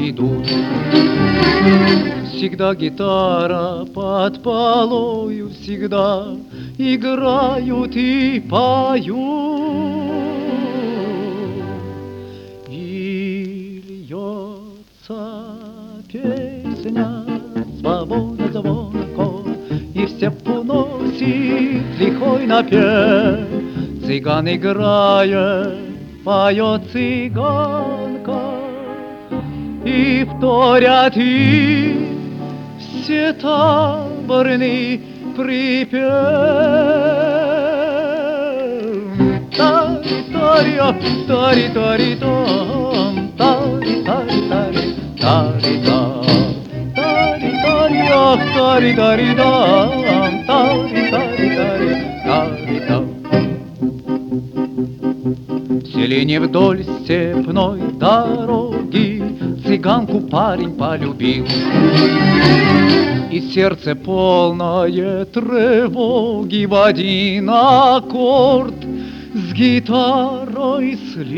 идут. Всегда гитара под полою, всегда играют и поют. И льется песня, свобода звонко, и все уносит лихой напев. Цыган играет, поет цыганка, и вторят и все таборный припев. Тари-тари-а, тари-тари-там, тари-тари-тари, тари-та. Тари-тари-ах, тари-тари-дам, тари-тари-тари, тари-та. В селении вдоль степной дороги цыганку парень полюбил, и сердце полное тревоги в один аккорд с гитарой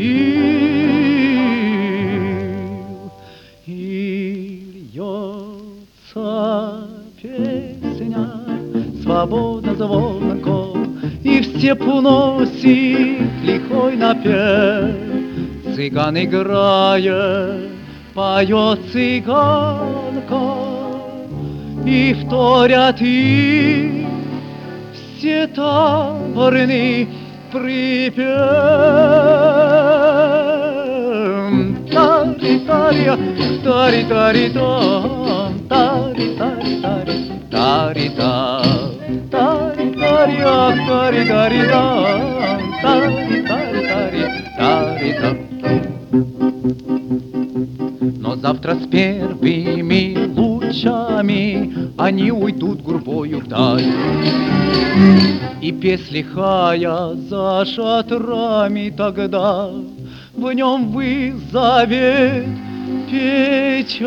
слил. И льется песня, свободно звонко, и в степь уносит лихой напев. Цыган играет, поет цыганка, и вторят и все таборный припев. Тари-тари-а, тари-тари-там, тари-тари-тари, тари-та. Тари-тари-ах, тари-тари-дам, тари-тари-тари, тари-та. Но завтра с первыми лучами они уйдут гурбою вдаль, и песнь лихая за шатрами тогда в нем вызовет печаль.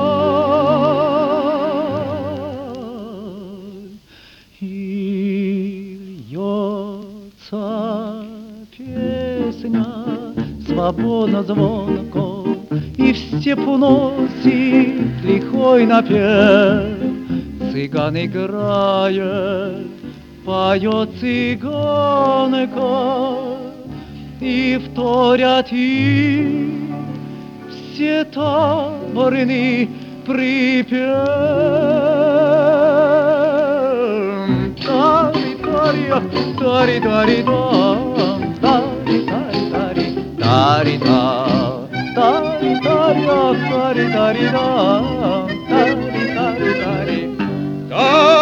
И льется песня, свободно звонко, и в степь уносит лихой напев. Цыган играет, поет цыганка, и вторят и все таборный припев. Тари-тари-а, тари-тари-дам, тари-тари-тари, тари-та. Тари-тари-ах, тари-тари-дам, тари-тари-тари, тари.